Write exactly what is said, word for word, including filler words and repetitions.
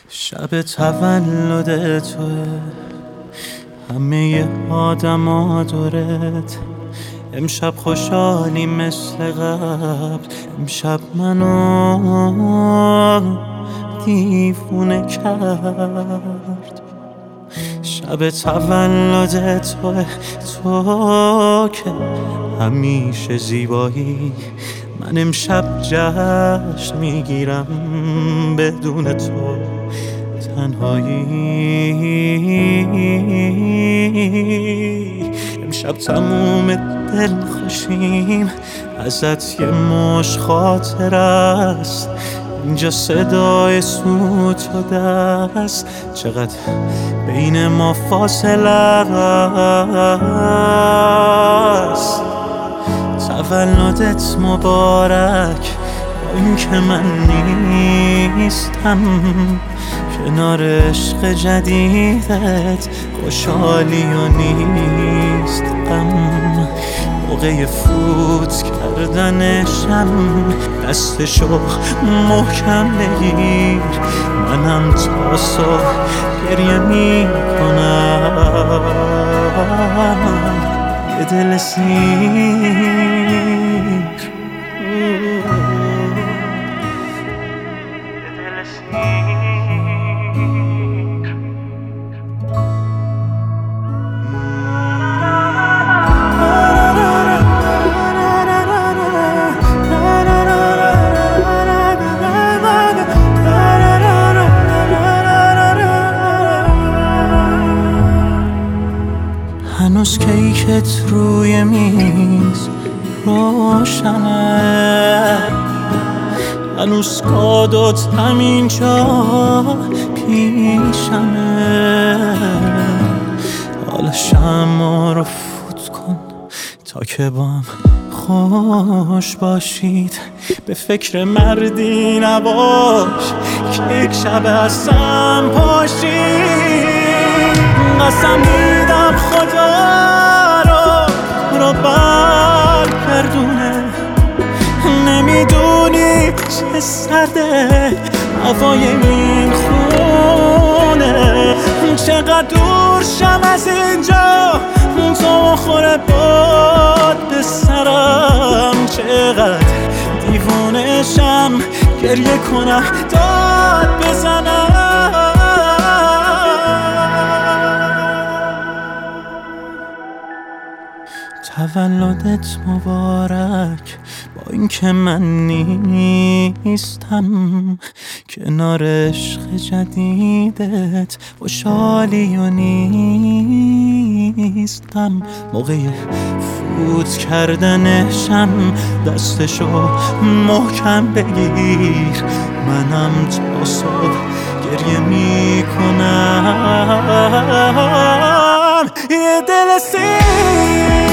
شب تولد توه، همه آدم ها دورت. امشب خوشحالی مثل قبل، امشب منو دیوونه کرد. شب تولد توه، تو که همیشه زیبایی. من امشب جشن میگیرم بدون تو تنهایی. امشب تموم دل خوشیم، ازت یه مش خاطر است. اینجا صدای سوت و دست، چقدر بین ما فاصله است. تولدت مبارک، با این که من نیستم کنار عشق جدیدت. خوشحالی و نیست غم، موقع فوت کردنشم. دستشو محکم بگیر، منم تا صبح گریه میکنم. یه دل سیر، هنوز کیکت روی میز روشنه، هنوز کادوت همینجا پیشمه. حالا شمع رو فوت کن تا که با هم خوش باشید. به فکر مردی نباش که یک شب هستم پاشید. قسم میدم خدا رو رو برگردونه. نمیدونی چه سرده هوای این خونه. چقدر دور شم از اینجا، تو خوره باد به سرم. چقدر دیوونه شم گریه کنم داد بزنم. تولدت مبارک، با این که من نیستم کنار عشق جدیدت. خوشحالی و نیستم موقع فوت کردنشم. دستشو محکم بگیر، منم تا صبح گریه میکنم. یه دل سیر